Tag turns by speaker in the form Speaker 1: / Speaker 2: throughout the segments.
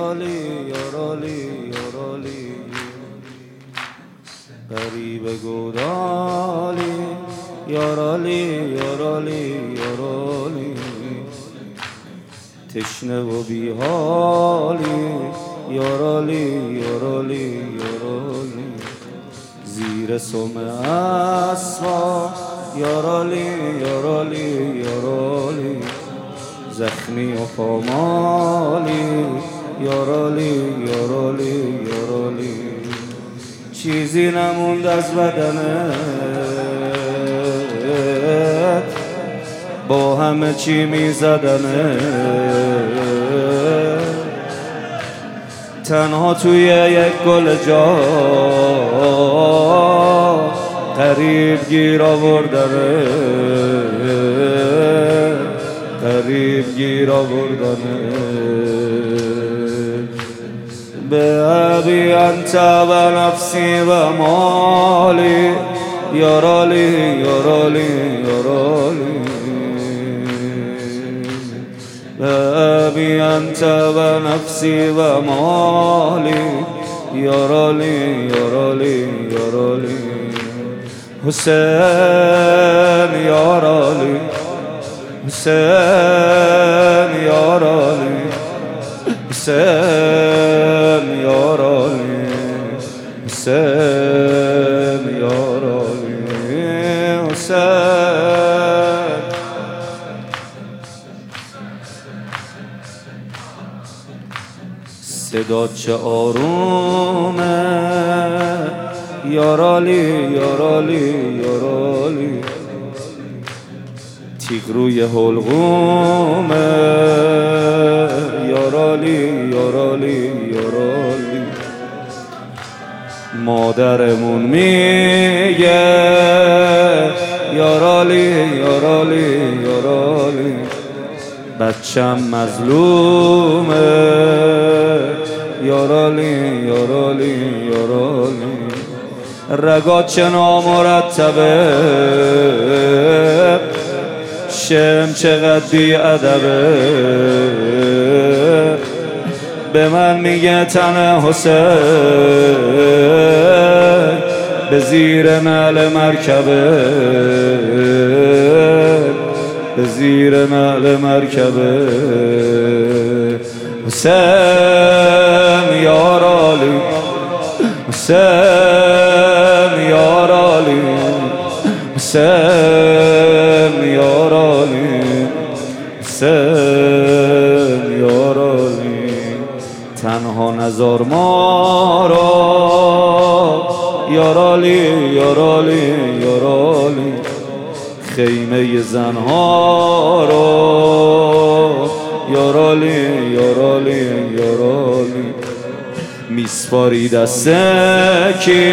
Speaker 1: یارالی یارالی یارالی غریب گودالی یارالی یارالی یارالی تشنه و بیحالی یارالی یارالی یارالی زیر سم اسبا یارالی یارالی یارالی زخمی و پامالی یارالی یارالی یارالی چیزی نموند از بدنت با همه چی میزدنت تنها توی یک گل جا غریب گیر آوردنت غریب گیر آوردنت به ابی انت و نفسی و مالی یارالی یارالی یارالی به ابی انت و نفسی و مالی یارالی یارالی یارالی حسین یارالی حسین یارالی حسین یارالی حسین یارالی حسین صدا چه آرومه یارالی یارالی یارالی تیغ روی حلقومه یارالی یارالی یارالی مادرمون میگه یارالی یارالی یارالی بچم مظلومه یارالی یارالی یارالی رگات چه نامرتبه شم چقدر بی ادبه به من میگه تن حسین به زیر نعل مرکبه به زیر نعل مرکبه حسین یارالی حسین یارالی حسین یارالی حسین یارالی تنها نزار ما را یارالی یارالی یارالی خیمه زنها را یارالی یارالی یارالی میسپاری دستکی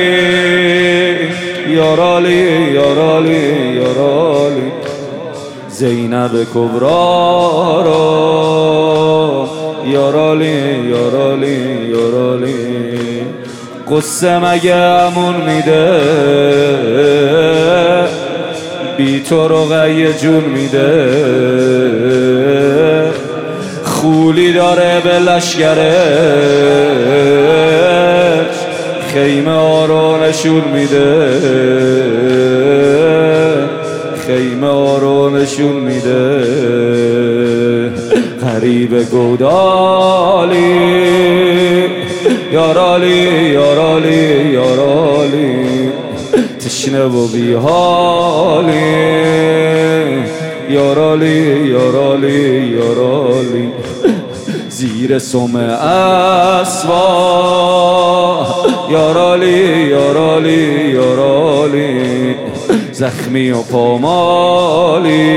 Speaker 1: یارالی یارالی یارالی زینب کبرا را یارالی یارالی یارالی قصه مگه امون میده بی تو رقیه جون میده خولی داره به لشگرش خیمه ها رو نشون میده خیمه ها رو نشون میده غریب گودالی یارالی یارالی یارالی تشنه و بیحالی یارالی یارالی یارالی زیر سم اسبا یارالی یارالی یارالی زخمی و پامالی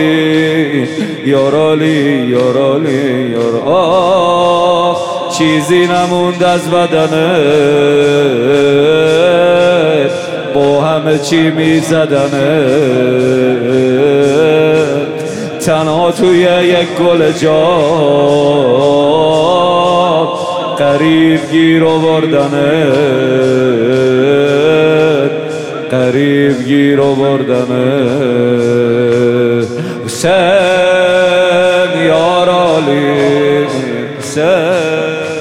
Speaker 1: یارالی یارالی یارالی چیزی نموند از بدنت با همه چی میزدنت تنها توی یک گل جا غریب گیر آوردنت غریب گیر آوردنت حسین یارالی حسین